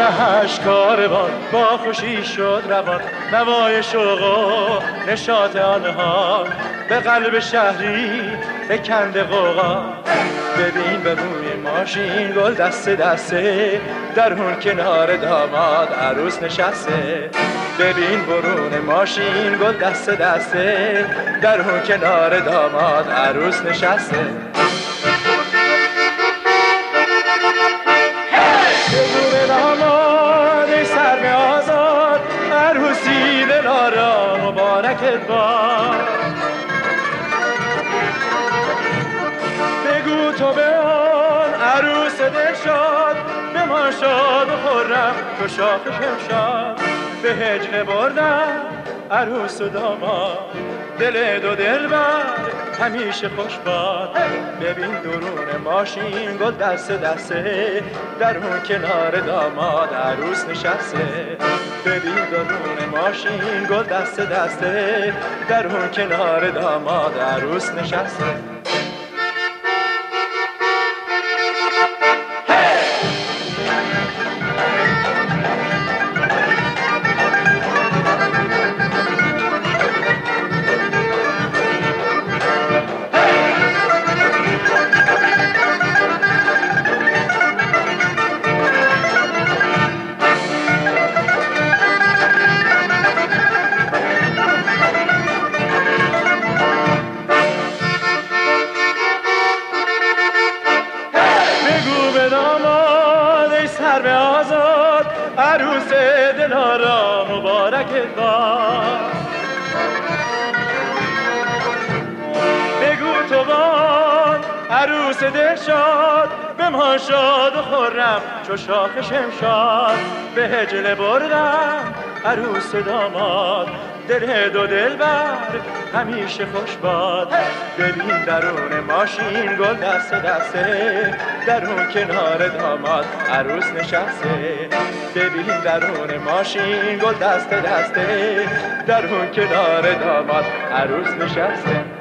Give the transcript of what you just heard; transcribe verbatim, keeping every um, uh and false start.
نگهش کاروان با خوشی شد روان، نوای شوق و نشاط آنها به قلب شهری بکنده غوغا. ببین به روی ماشین گل دسته دسته، در اون کنار داماد عروس نشسته. ببین برون ماشین گل دسته دسته، در اون کنار داماد عروس نشسته. بگو به داماد ای سرو آزاد، عروسی دلارا مبارکت باد. بگو تو به آن عروس دلشاد، بمان شاد و خرم تو شاخ شمشاد. به هجله بردن عروس و داماد، دل دو دلبر همیشه خوش باد. ببین درون ماشین گل دسته دسته، در اون کنار داماد عروس نشسته. ببین درون ماشین گل دسته دسته، در اون کنار داماد عروس نشسته. سرو آزاد عروس دلارا مبارکت باد. بگو تو بان عروس دلشاد، بمان شاد و خرم چو شاخ شمشاد. به هجله بردم عروس و داماد، دل دو دلبر همیشه خوش باد. ببین درون ماشین گل دسته دسته، در اون کنار داماد عروس نشسته. ببین درون ماشین گل دسته دسته، در اون کنار داماد عروس نشسته.